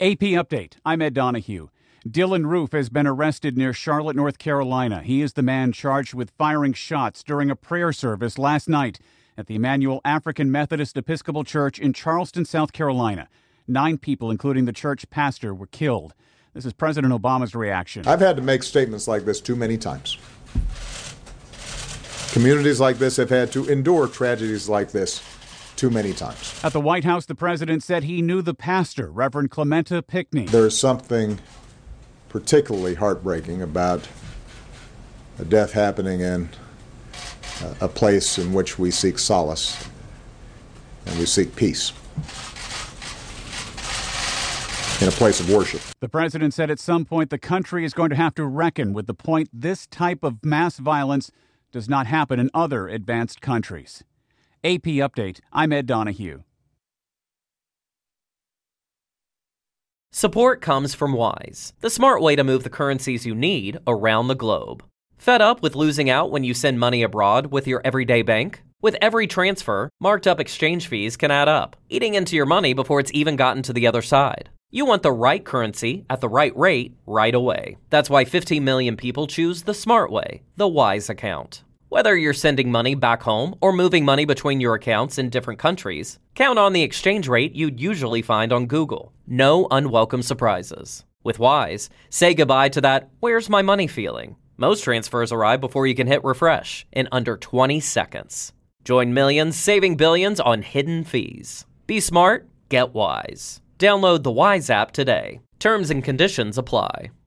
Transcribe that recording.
AP Update. I'm Ed Donahue. Dylan Roof has been arrested near Charlotte, North Carolina. He is the man charged with firing shots during a prayer service last night at the Emmanuel African Methodist Episcopal Church in Charleston, South Carolina. 9 people, including the church pastor, were killed. This is President Obama's reaction. I've had to make statements like this too many times. Communities like this have had to endure tragedies like this too many times. At the White House, the president said he knew the pastor, Reverend Clementa Pinckney. There is something particularly heartbreaking about a death happening in a place in which we seek solace and we seek peace, in a place of worship. The president said at some point the country is going to have to reckon with the point this type of mass violence does not happen in other advanced countries. AP Update. I'm Ed Donahue. Support comes from Wise, the smart way to move the currencies you need around the globe. Fed up with losing out when you send money abroad with your everyday bank? With every transfer, marked up exchange fees can add up, eating into your money before it's even gotten to the other side. You want the right currency at the right rate right away. That's why 15 million people choose the smart way, the Wise account. Whether you're sending money back home or moving money between your accounts in different countries, count on the exchange rate you'd usually find on Google. No unwelcome surprises. With Wise, say goodbye to that "where's my money" feeling. Most transfers arrive before you can hit refresh in under 20 seconds. Join millions saving billions on hidden fees. Be smart, get Wise. Download the Wise app today. Terms and conditions apply.